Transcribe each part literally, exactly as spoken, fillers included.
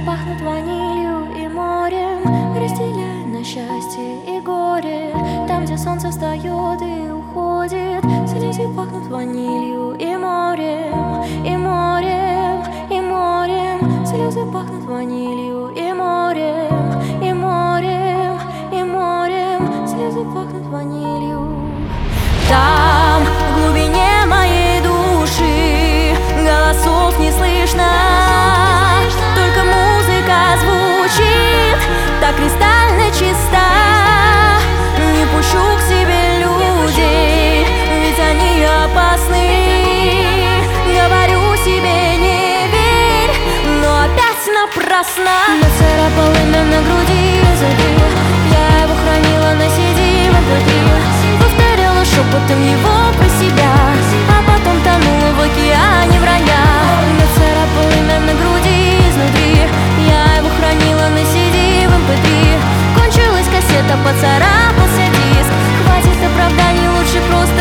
пахнут ванилью и морем, разделяя на счастье и горе. Там, где солнце встает и уходит, слезы пахнут ванилью и морем, и морем, и морем. Слезы пахнут ванилью и морем, и морем, и морем. Слезы пахнут ванилью. Там, в глубине моей души, голосов не слышно, только музыка звучит так кристально чиста. Не пущу к себе людей, ведь они опасны. Говорю себе не верь, но опять напрасно. Нацарапал имя на груди языки, я его хранила на си ди в эм пэ три. Повторяла шепотом его про себя, а потом тонула в океане вранья. Нацарапал имя на груди изнутри, я его хранила на си ди в эм пэ три. Кончилась кассета, поцарапался диск. Хватит оправданий, лучше просто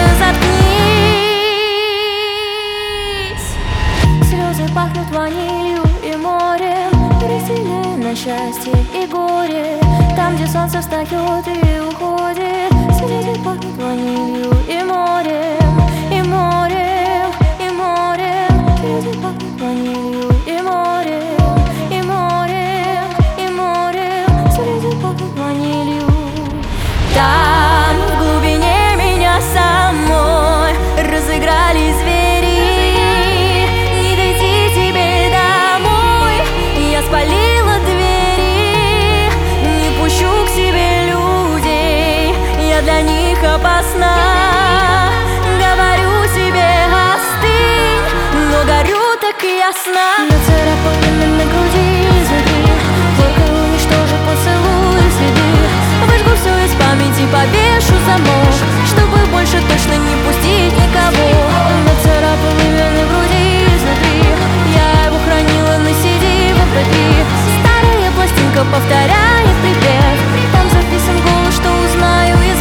заткнись. Слезы пахнут ванилью и морем, разделяя на счастье и горе. Там, где солнце встает и уходит, слезы пахнут ванилью и морем, и морем, и морем. Слезы пахнут ванилью и морем, и морем, и морем. Слезы пахнут ванилью. Там, в глубине меня самой, разыграли звери. Не дойти тебе домой, я спалила двери. Не пущу к себе людей, я для них опасна. Говорю себе остынь, но горю так ясно. Нацарапал имя на груди изнутри, только уничтожу поцелуй следы. Выжгу все из памяти, повешу замок, чтобы больше точно не пустить никого. Нацарапал имя на груди изнутри, я его хранила на си ди в эм пэ три. Старая пластинка повторяет припев, там записан голос, что узнаю из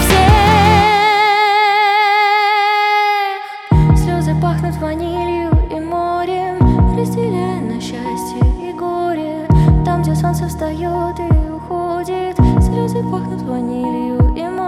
всех. Слезы пахнут ванилью и морем, разделяя на счастье и горе. Там, где солнце встает и уходит, слезы пахнут ванилью и морем.